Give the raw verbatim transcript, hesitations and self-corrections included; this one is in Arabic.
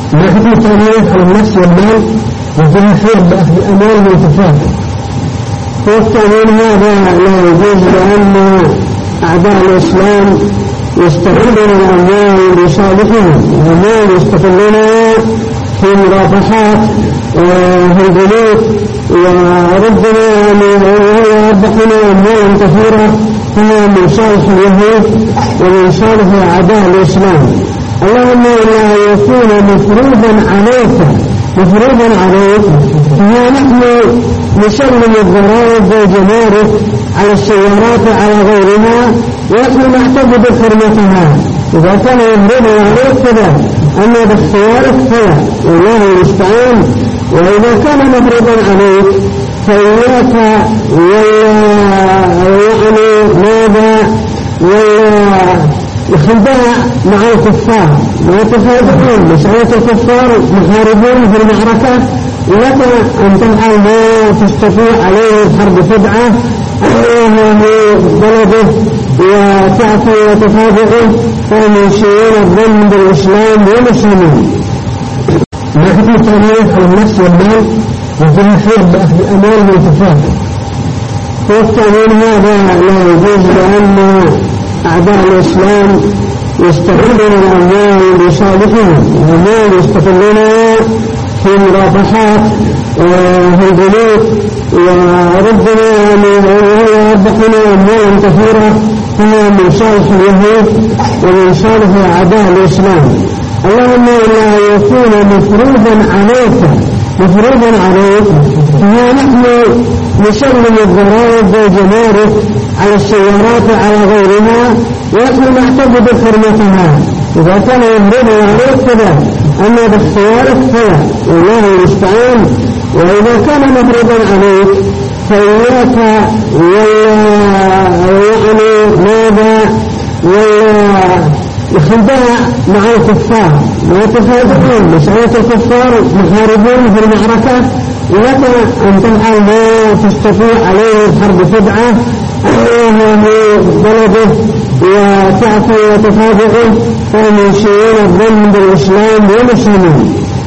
ما حكم التأمين على النفس والمال والتنفيذ بأخذ الأموال والكفار؟ والتأمين هذا لا يجوز لأن أعداء الإسلام يستغلون الأموال لصالحهم، الأموال يستغلونها في مرابحات وفي البنوك، وربما يربحون أموالا كثيرة فهي من صالح اليهود ومن صالح أعداء الإسلام. اللهم لا يكون مفروضا عليك مفروضا عليك فهي نحن نسلم الضرائب والجمارك على السيارات على غيرها ونحن نعتقد حرمتها. إذا كان يمرض عليك كذا أما باختيارك فلا، والله المستعان. وإذا كان مفروضا عليك فإياك يعني ماذا الخداع مع الكفار، لا تفادعون مسألة الكفار محاربون في المعركة، لك أن تفعل ما تستطيع عليه الحرب خدعة أنه بلده وتأتي وتفادعه فهم يشيرون الظلم بالإسلام والمسلمين. ما حكم التأمين على النفس والمال والتنفيذ بأخذ الأموال والكفار؟ والتأمين هذا لا يجوز لأن أعداء الإسلام يستغلون الأموال لصالحهم، الأموال يستغلونها في مرابحات وفي البنوك، وربما يربحون أموالا كثيرة فهي من صالح اليهود ومن صالح أعداء الإسلام. اللهم لا يكون مفروضا عليك مفروضا عليك فهي نحن نسلم الضرائب والجمارك على السيارات على غيرها ونحن نعتقد حرمتها. إذا كان يمرض عليك كذا أما باختيارك فلا، والله المستعان. وإذا كان مفروضا عليك فإياك يعني ماذا الخداع مع الكفار، لا تفادعون مسألة الكفار محاربون في المعركة، لك أن تفعل ما تستطيع عليه الحرب خدعة أنه بلده وتأتي وتفادعه فهم يشيرون الظلم بالإسلام والمسلمين.